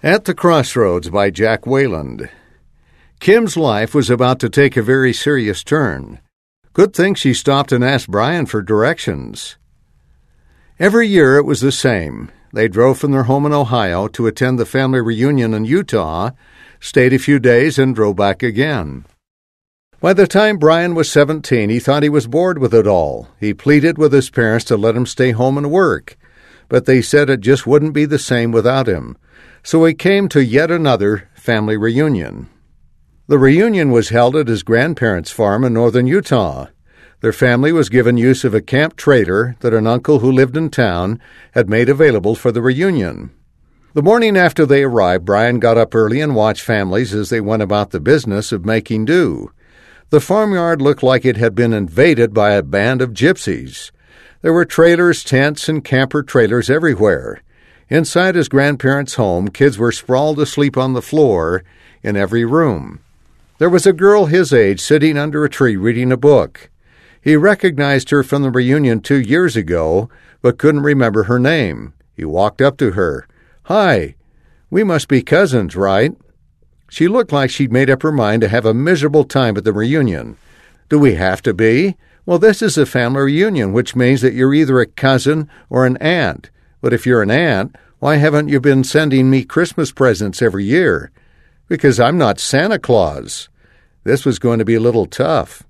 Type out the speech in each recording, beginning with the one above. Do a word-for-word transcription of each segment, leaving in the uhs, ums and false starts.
At the Crossroads by Jack Wayland. Kim's life was about to take a very serious turn. Good thing she stopped and asked Brian for directions. Every year it was the same. They drove from their home in Ohio to attend the family reunion in Utah, stayed a few days, and drove back again. By the time Brian was seventeen, he thought he was bored with it all. He pleaded with his parents to let him stay home and work, but they said it just wouldn't be the same without him. So he came to yet another family reunion. The reunion was held at his grandparents' farm in northern Utah. Their family was given use of a camp trailer that an uncle who lived in town had made available for the reunion. The morning after they arrived, Brian got up early and watched families as they went about the business of making do. The farmyard looked like it had been invaded by a band of gypsies. There were trailers, tents, and camper trailers everywhere. Inside his grandparents' home, kids were sprawled asleep on the floor in every room. There was a girl his age sitting under a tree reading a book. He recognized her from the reunion two years ago, but couldn't remember her name. He walked up to her. "Hi, we must be cousins, right?" She looked like she'd made up her mind to have a miserable time at the reunion. "Do we have to be? Well, this is a family reunion, which means that you're either a cousin or an aunt. But if you're an aunt, why haven't you been sending me Christmas presents every year?" "Because I'm not Santa Claus." This was going to be a little tough.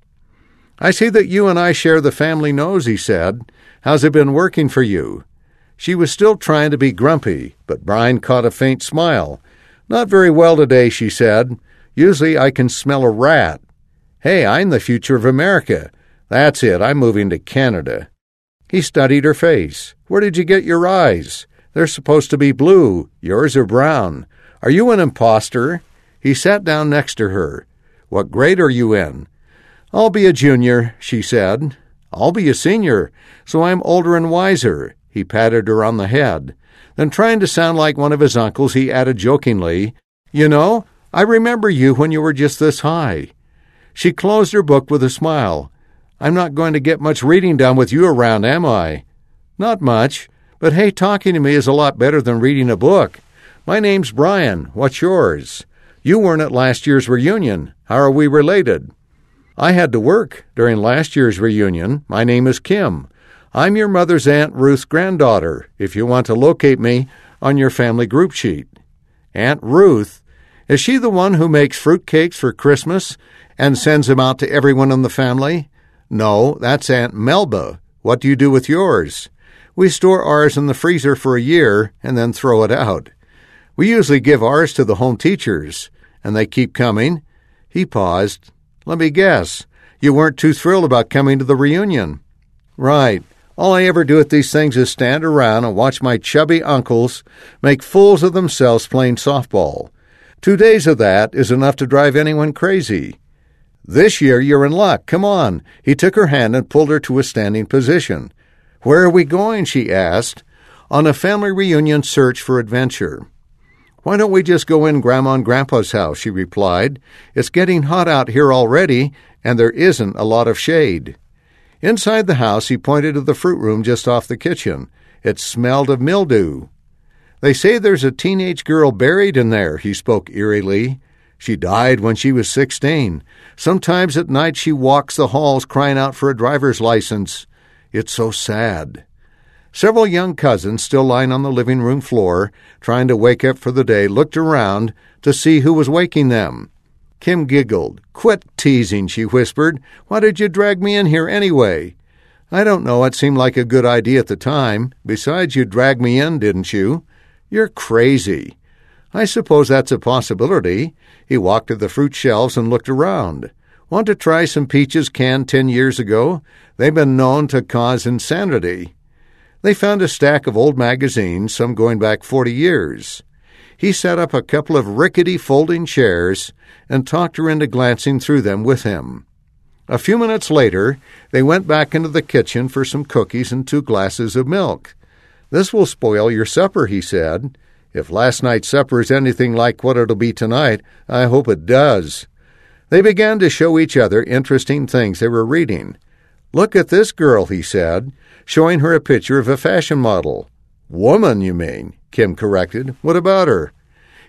"I see that you and I share the family nose," he said. "How's it been working for you?" She was still trying to be grumpy, but Brian caught a faint smile. "Not very well today," she said. "Usually I can smell a rat." "Hey, I'm the future of America." "That's it, I'm moving to Canada." He studied her face. "Where did you get your eyes? They're supposed to be blue. Yours are brown. Are you an imposter?" He sat down next to her. "What grade are you in?" "I'll be a junior," she said. "I'll be a senior, so I'm older and wiser." He patted her on the head. Then, trying to sound like one of his uncles, he added jokingly, "You know, I remember you when you were just this high." She closed her book with a smile. "I'm not going to get much reading done with you around, am I?" "Not much. But hey, talking to me is a lot better than reading a book. My name's Brian. What's yours? You weren't at last year's reunion. How are we related?" "I had to work during last year's reunion. My name is Kim. I'm your mother's Aunt Ruth's granddaughter, if you want to locate me on your family group sheet." "Aunt Ruth? Is she the one who makes fruitcakes for Christmas and sends them out to everyone in the family?" "No, that's Aunt Melba. What do you do with yours?" "We store ours in the freezer for a year and then throw it out. We usually give ours to the home teachers, and they keep coming." He paused. "Let me guess. You weren't too thrilled about coming to the reunion." "Right. All I ever do at these things is stand around and watch my chubby uncles make fools of themselves playing softball. Two days of that is enough to drive anyone crazy." "This year you're in luck. Come on." He took her hand and pulled her to a standing position. "Where are we going?" she asked. "On a family reunion search for adventure." "Why don't we just go in Grandma and Grandpa's house?" she replied. "It's getting hot out here already, and there isn't a lot of shade." Inside the house, he pointed to the fruit room just off the kitchen. It smelled of mildew. "They say there's a teenage girl buried in there," he spoke eerily. "She died when she was sixteen. Sometimes at night she walks the halls crying out for a driver's license. It's so sad." Several young cousins, still lying on the living room floor, trying to wake up for the day, looked around to see who was waking them. Kim giggled. "Quit teasing," she whispered. "Why did you drag me in here anyway?" "I don't know. It seemed like a good idea at the time. Besides, you dragged me in, didn't you?" "You're crazy." "I suppose that's a possibility." He walked to the fruit shelves and looked around. "Want to try some peaches canned ten years ago? They've been known to cause insanity." They found a stack of old magazines, some going back forty years. He set up a couple of rickety folding chairs and talked her into glancing through them with him. A few minutes later, they went back into the kitchen for some cookies and two glasses of milk. "This will spoil your supper," he said. "If last night's supper is anything like what it'll be tonight, I hope it does." They began to show each other interesting things they were reading. "Look at this girl," he said, showing her a picture of a fashion model. "Woman, you mean," Kim corrected. "What about her?"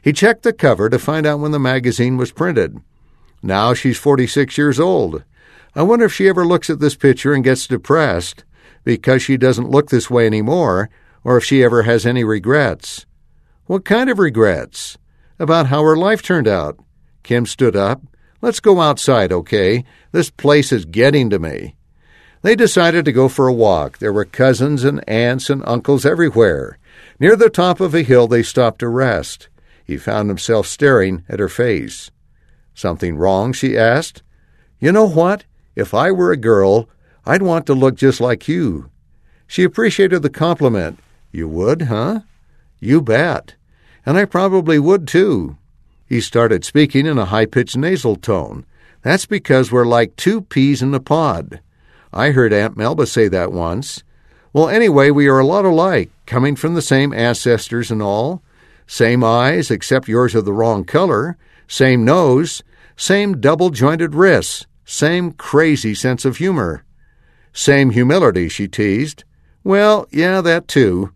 He checked the cover to find out when the magazine was printed. Now she's forty-six years old. I wonder if she ever looks at this picture and gets depressed because she doesn't look this way anymore, or if she ever has any regrets. What kind of regrets? About how her life turned out. Kim stood up. Let's go outside, okay? This place is getting to me. They decided to go for a walk. There were cousins and aunts and uncles everywhere. Near the top of a hill, they stopped to rest. He found himself staring at her face. Something wrong? She asked. You know what? If I were a girl, I'd want to look just like you. She appreciated the compliment. You would, huh? You bet. And I probably would, too. He started speaking in a high-pitched nasal tone. That's because we're like two peas in a pod. I heard Aunt Melba say that once. Well, anyway, we are a lot alike, coming from the same ancestors and all. Same eyes, except yours are the wrong color. Same nose. Same double-jointed wrists. Same crazy sense of humor. Same humility, she teased. Well, yeah, that too.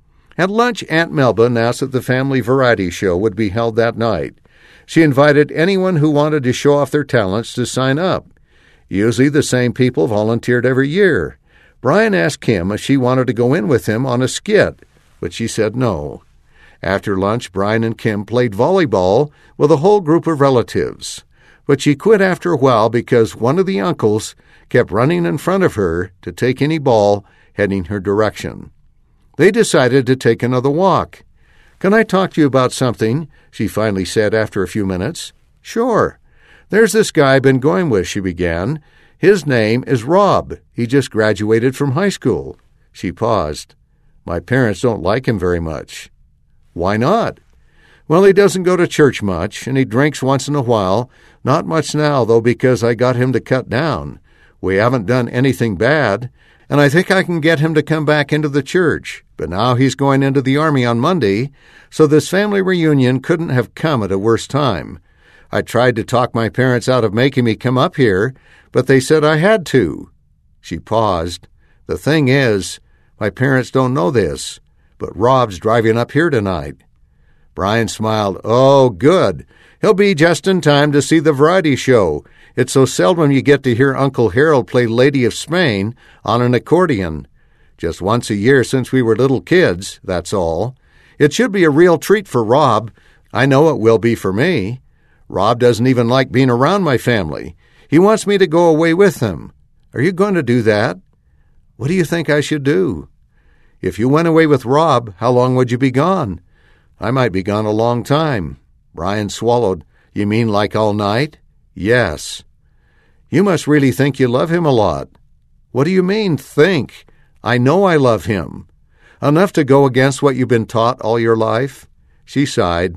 At lunch, Aunt Melba announced that the family variety show would be held that night. She invited anyone who wanted to show off their talents to sign up. Usually the same people volunteered every year. Brian asked Kim if she wanted to go in with him on a skit, but she said no. After lunch, Brian and Kim played volleyball with a whole group of relatives. But she quit after a while because one of the uncles kept running in front of her to take any ball heading her direction. They decided to take another walk. Can I talk to you about something? She finally said after a few minutes. Sure. There's this guy I've been going with, she began. His name is Rob. He just graduated from high school. She paused. My parents don't like him very much. Why not? Well, he doesn't go to church much, and he drinks once in a while. Not much now, though, because I got him to cut down. We haven't done anything bad, and I think I can get him to come back into the church. But now he's going into the Army on Monday, so this family reunion couldn't have come at a worse time. I tried to talk my parents out of making me come up here, but they said I had to. She paused. The thing is, my parents don't know this, but Rob's driving up here tonight. Brian smiled. Oh, good. He'll be just in time to see the variety show. It's so seldom you get to hear Uncle Harold play Lady of Spain on an accordion. Just once a year since we were little kids, that's all. It should be a real treat for Rob. I know it will be for me. Rob doesn't even like being around my family. He wants me to go away with him. Are you going to do that? What do you think I should do? If you went away with Rob, how long would you be gone? I might be gone a long time. Brian swallowed. You mean like all night? Yes. You must really think you love him a lot. What do you mean, think? I know I love him. Enough to go against what you've been taught all your life? She sighed.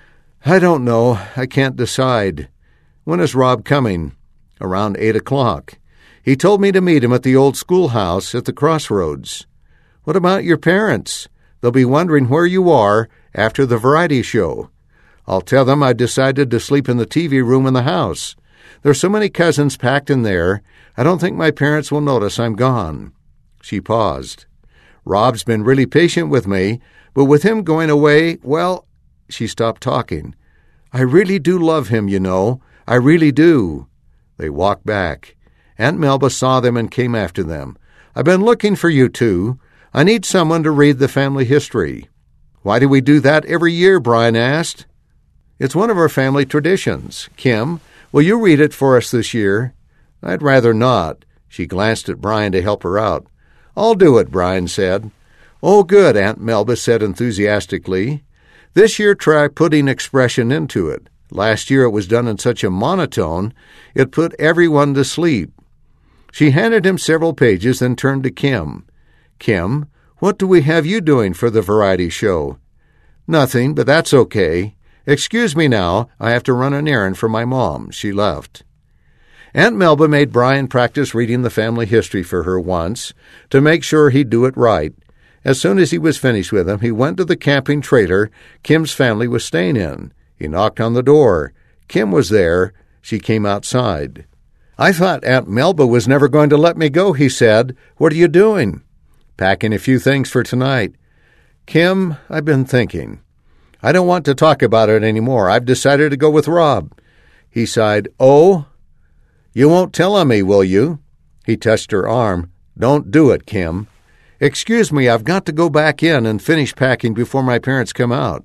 I don't know. I can't decide. When is Rob coming? Around eight o'clock. He told me to meet him at the old schoolhouse at the crossroads. What about your parents? They'll be wondering where you are after the variety show. I'll tell them I decided to sleep in the T V room in the house. There's so many cousins packed in there, I don't think my parents will notice I'm gone. She paused. Rob's been really patient with me, but with him going away, well, she stopped talking. I really do love him, you know. I really do. They walked back. Aunt Melba saw them and came after them. I've been looking for you two. I need someone to read the family history. Why do we do that every year? Brian asked. It's one of our family traditions. Kim, will you read it for us this year? I'd rather not. She glanced at Brian to help her out. I'll do it, Brian said. Oh, good, Aunt Melba said enthusiastically. This year try putting expression into it. Last year it was done in such a monotone, it put everyone to sleep. She handed him several pages, then turned to Kim. Kim, what do we have you doing for the variety show? Nothing, but that's okay. Excuse me now, I have to run an errand for my mom. She left. Aunt Melba made Brian practice reading the family history for her once, to make sure he'd do it right. As soon as he was finished with him, he went to the camping trailer Kim's family was staying in. He knocked on the door. Kim was there. She came outside. I thought Aunt Melba was never going to let me go, he said. What are you doing? Packing a few things for tonight. Kim, I've been thinking. I don't want to talk about it anymore. I've decided to go with Rob. He sighed. Oh? You won't tell on me, will you? He touched her arm. Don't do it, Kim. Excuse me, I've got to go back in and finish packing before my parents come out.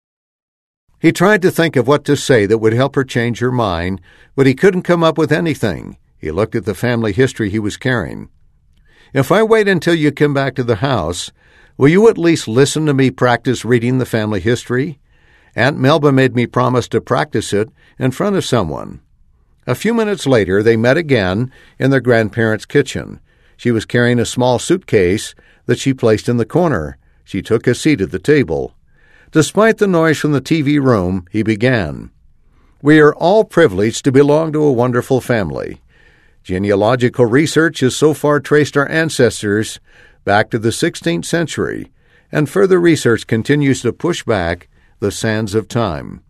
He tried to think of what to say that would help her change her mind, but he couldn't come up with anything. He looked at the family history he was carrying. If I wait until you come back to the house, will you at least listen to me practice reading the family history? Aunt Melba made me promise to practice it in front of someone. A few minutes later, they met again in their grandparents' kitchen. She was carrying a small suitcase that she placed in the corner. She took a seat at the table. Despite the noise from the T V room, he began. We are all privileged to belong to a wonderful family. Genealogical research has so far traced our ancestors back to the sixteenth century, and further research continues to push back the sands of time.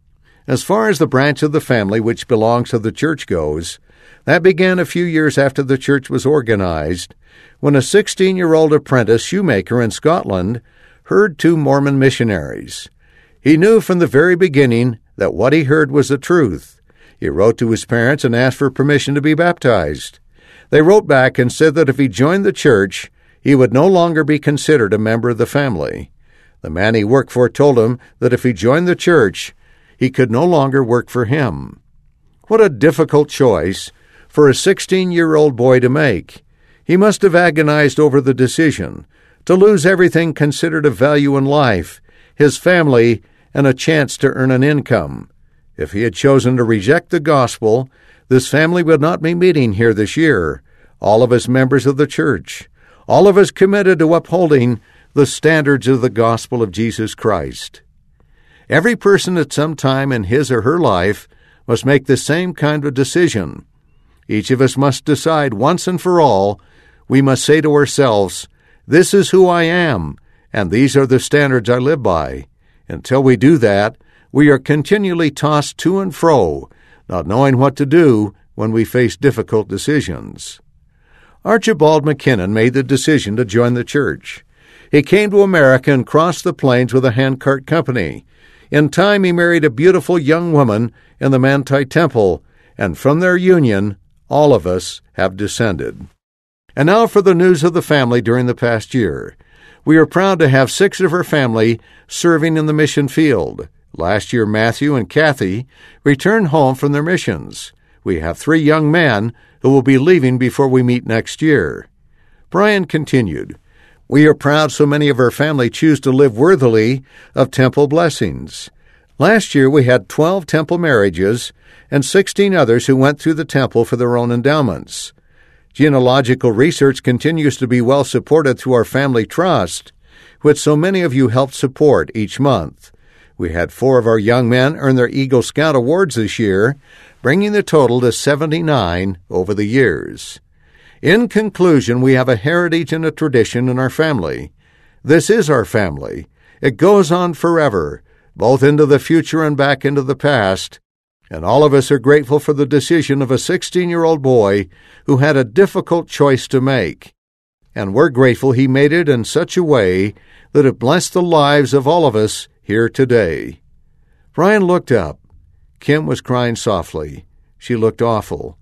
As far as the branch of the family which belongs to the church goes, that began a few years after the church was organized, when a sixteen-year-old apprentice shoemaker in Scotland heard two Mormon missionaries. He knew from the very beginning that what he heard was the truth. He wrote to his parents and asked for permission to be baptized. They wrote back and said that if he joined the church, he would no longer be considered a member of the family. The man he worked for told him that if he joined the church, he could no longer work for him. What a difficult choice for a sixteen-year-old boy to make. He must have agonized over the decision to lose everything considered of value in life, his family, and a chance to earn an income. If he had chosen to reject the gospel, this family would not be meeting here this year, all of us members of the church, all of us committed to upholding the standards of the gospel of Jesus Christ. Every person at some time in his or her life must make the same kind of decision. Each of us must decide once and for all. We must say to ourselves, this is who I am, and these are the standards I live by. Until we do that, we are continually tossed to and fro, not knowing what to do when we face difficult decisions. Archibald McKinnon made the decision to join the church. He came to America and crossed the plains with a handcart company. In time, he married a beautiful young woman in the Manti Temple, and from their union, all of us have descended. And now for the news of the family during the past year. We are proud to have six of our family serving in the mission field. Last year, Matthew and Kathy returned home from their missions. We have three young men who will be leaving before we meet next year. Brian continued, we are proud so many of our family choose to live worthily of temple blessings. Last year, we had twelve temple marriages and sixteen others who went through the temple for their own endowments. Genealogical research continues to be well supported through our family trust, which so many of you helped support each month. We had four of our young men earn their Eagle Scout awards this year, bringing the total to seventy-nine over the years. In conclusion, we have a heritage and a tradition in our family. This is our family. It goes on forever, both into the future and back into the past, and all of us are grateful for the decision of a sixteen-year-old boy who had a difficult choice to make. And we're grateful he made it in such a way that it blessed the lives of all of us here today. Brian looked up. Kim was crying softly. She looked awful.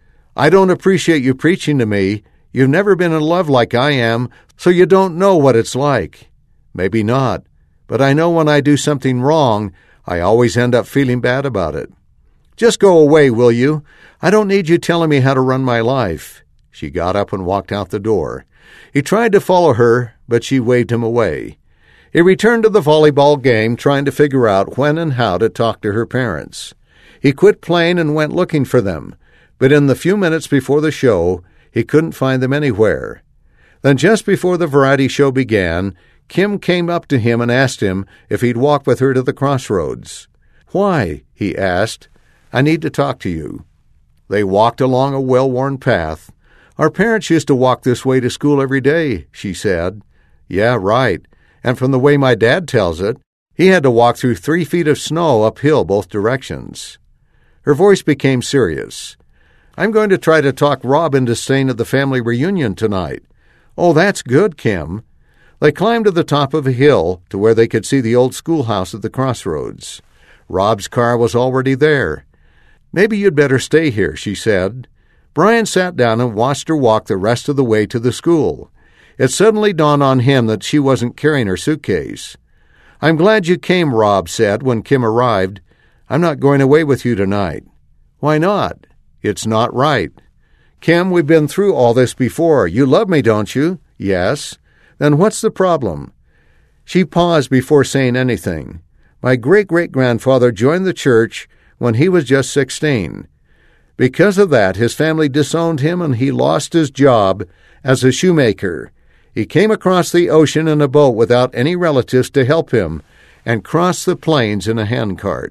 I don't appreciate you preaching to me. You've never been in love like I am, so you don't know what it's like. Maybe not, but I know when I do something wrong, I always end up feeling bad about it. Just go away, will you? I don't need you telling me how to run my life. She got up and walked out the door. He tried to follow her, but she waved him away. He returned to the volleyball game, trying to figure out when and how to talk to her parents. He quit playing and went looking for them, but in the few minutes before the show, he couldn't find them anywhere. Then just before the variety show began, Kim came up to him and asked him if he'd walk with her to the crossroads. Why? He asked. I need to talk to you. They walked along a well-worn path. Our parents used to walk this way to school every day, she said. Yeah, right. And from the way my dad tells it, he had to walk through three feet of snow uphill both directions. Her voice became serious. I'm going to try to talk Rob into staying at the family reunion tonight. Oh, that's good, Kim. They climbed to the top of a hill to where they could see the old schoolhouse at the crossroads. Rob's car was already there. "Maybe you'd better stay here," she said. Brian sat down and watched her walk the rest of the way to the school. It suddenly dawned on him that she wasn't carrying her suitcase. "I'm glad you came," Rob said when Kim arrived. "I'm not going away with you tonight." "Why not?" "It's not right." "Kim, we've been through all this before. You love me, don't you?" "Yes." "Then what's the problem?" She paused before saying anything. "My great-great-grandfather joined the church when he was just sixteen. Because of that, his family disowned him and he lost his job as a shoemaker. He came across the ocean in a boat without any relatives to help him and crossed the plains in a handcart."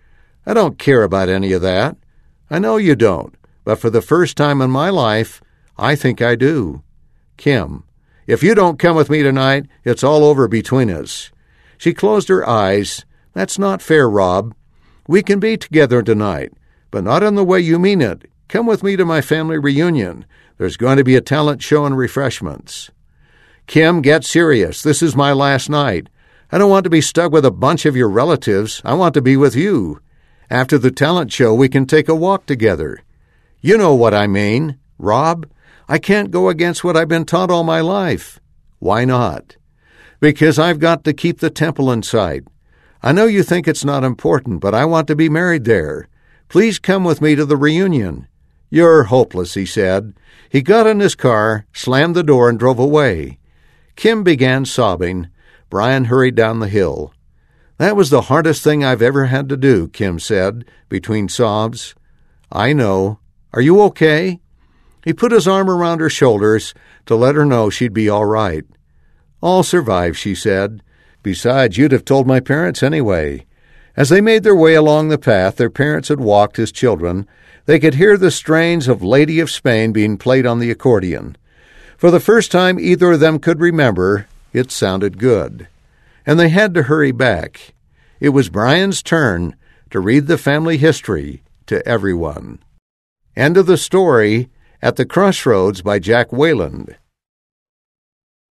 "I don't care about any of that." "I know you don't, but for the first time in my life, I think I do." "Kim, if you don't come with me tonight, it's all over between us." She closed her eyes. "That's not fair, Rob. We can be together tonight, but not in the way you mean it. Come with me to my family reunion. There's going to be a talent show and refreshments." "Kim, get serious. This is my last night. I don't want to be stuck with a bunch of your relatives. I want to be with you. After the talent show, we can take a walk together." "You know what I mean. Rob, I can't go against what I've been taught all my life." "Why not?" "Because I've got to keep the temple in sight. I know you think it's not important, but I want to be married there. Please come with me to the reunion." "You're hopeless," he said. He got in his car, slammed the door, and drove away. Kim began sobbing. Brian hurried down the hill. "That was the hardest thing I've ever had to do," Kim said, between sobs. "I know. Are you okay?" He put his arm around her shoulders to let her know she'd be all right. "I'll survive," she said. "Besides, you'd have told my parents anyway." As they made their way along the path their parents had walked as children, they could hear the strains of Lady of Spain being played on the accordion. For the first time either of them could remember, it sounded good. And they had to hurry back. It was Brian's turn to read the family history to everyone. End of the story, At the Crossroads by Jack Wayland.